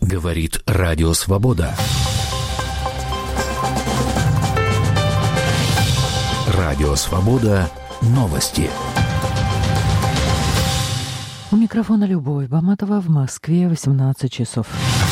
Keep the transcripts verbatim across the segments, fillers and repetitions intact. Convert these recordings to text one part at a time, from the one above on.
Говорит Радио Свобода. Радио Свобода. Новости. У микрофона Любовь Баматова, в Москве восемнадцать часов.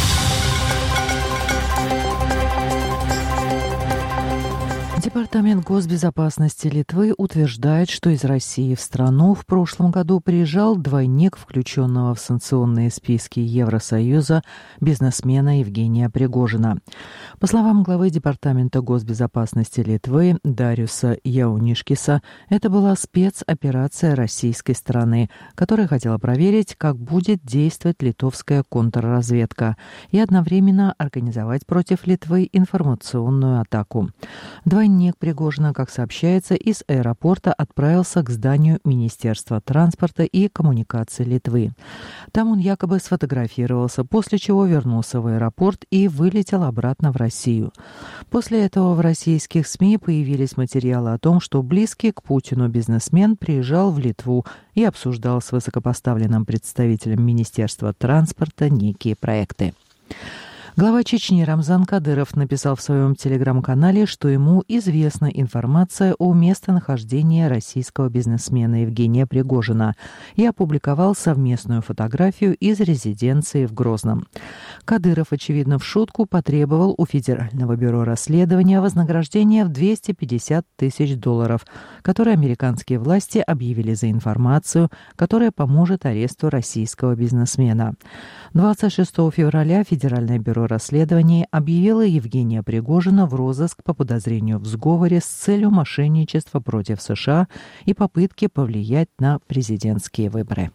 Департамент госбезопасности Литвы утверждает, что из России в страну в прошлом году приезжал двойник включенного в санкционные списки Евросоюза бизнесмена Евгения Пригожина. По словам главы Департамента госбезопасности Литвы Дариуса Яунишкиса, это была спецоперация российской стороны, которая хотела проверить, как будет действовать литовская контрразведка и одновременно организовать против Литвы информационную атаку. Двойник Пригожина, как сообщается, из аэропорта отправился к зданию Министерства транспорта и коммуникаций Литвы. Там он якобы сфотографировался, после чего вернулся в аэропорт и вылетел обратно в Россию. После этого в российских СМИ появились материалы о том, что близкий к Путину бизнесмен приезжал в Литву и обсуждал с высокопоставленным представителем Министерства транспорта некие проекты. Глава Чечни Рамзан Кадыров написал в своем телеграм-канале, что ему известна информация о местонахождении российского бизнесмена Евгения Пригожина и опубликовал совместную фотографию из резиденции в Грозном. Кадыров, очевидно, в шутку потребовал у Федерального бюро расследования вознаграждения в двести пятьдесят тысяч долларов, которые американские власти объявили за информацию, которая поможет аресту российского бизнесмена. двадцать шестого февраля Федеральное бюро расследований объявило Евгения Пригожина в розыск по подозрению в сговоре с целью мошенничества против США и попытки повлиять на президентские выборы.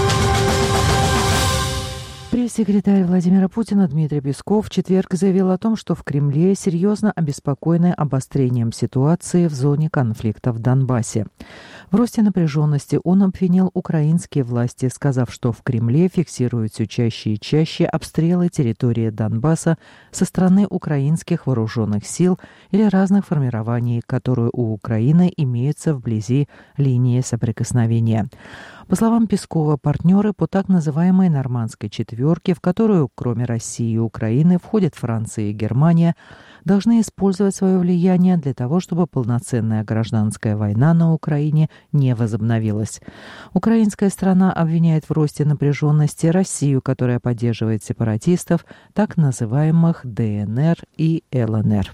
Пресс-секретарь Владимира Путина Дмитрий Песков в четверг заявил о том, что в Кремле серьезно обеспокоены обострением ситуации в зоне конфликта в Донбассе. В росте напряженности он обвинил украинские власти, сказав, что в Кремле фиксируют все чаще и чаще обстрелы территории Донбасса со стороны украинских вооруженных сил или разных формирований, которые у Украины имеются вблизи линии соприкосновения. По словам Пескова, партнеры по так называемой «Нормандской четверке», в которую, кроме России и Украины, входят Франция и Германия, должны использовать свое влияние для того, чтобы полноценная гражданская война на Украине не возобновилась. Украинская сторона обвиняет в росте напряженности Россию, которая поддерживает сепаратистов, так называемых ДНР и ЛНР.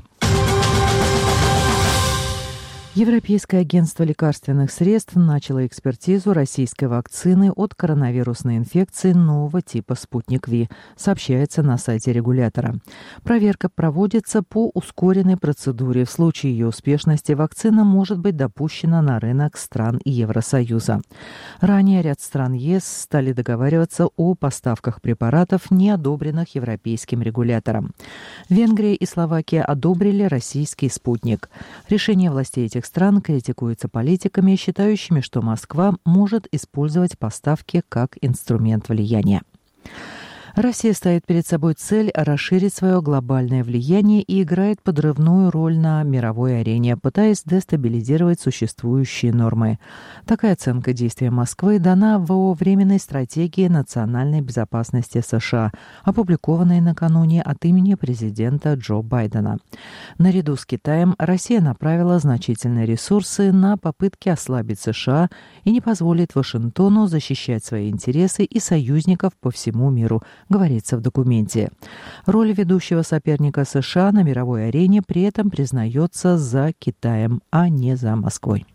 Европейское агентство лекарственных средств начало экспертизу российской вакцины от коронавирусной инфекции нового типа «Спутник Ви», сообщается на сайте регулятора. Проверка проводится по ускоренной процедуре. В случае ее успешности вакцина может быть допущена на рынок стран Евросоюза. Ранее ряд стран ЕС стали договариваться о поставках препаратов, не одобренных европейским регулятором. Венгрия и Словакия одобрили российский «Спутник». Решение властей этих стран критикуется политиками, считающими, что Москва может использовать поставки как инструмент влияния. Россия ставит перед собой цель расширить свое глобальное влияние и играет подрывную роль на мировой арене, пытаясь дестабилизировать существующие нормы. Такая оценка действия Москвы дана во временной стратегии национальной безопасности США, опубликованной накануне от имени президента Джо Байдена. Наряду с Китаем Россия направила значительные ресурсы на попытки ослабить США и не позволит Вашингтону защищать свои интересы и союзников по всему миру, говорится в документе. Роль ведущего соперника США на мировой арене при этом признается за Китаем, а не за Москвой.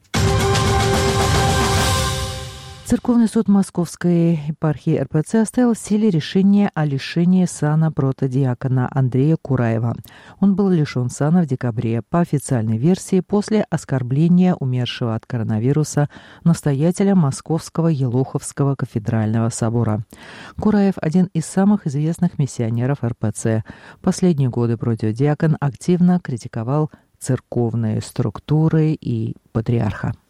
Церковный суд Московской епархии эр пэ цэ оставил в силе решение о лишении сана протодиакона Андрея Кураева. Он был лишен сана в декабре, по официальной версии, после оскорбления умершего от коронавируса настоятеля Московского Елоховского кафедрального собора. Кураев – один из самых известных миссионеров эр пэ цэ. В последние годы протодиакон активно критиковал церковные структуры и патриарха.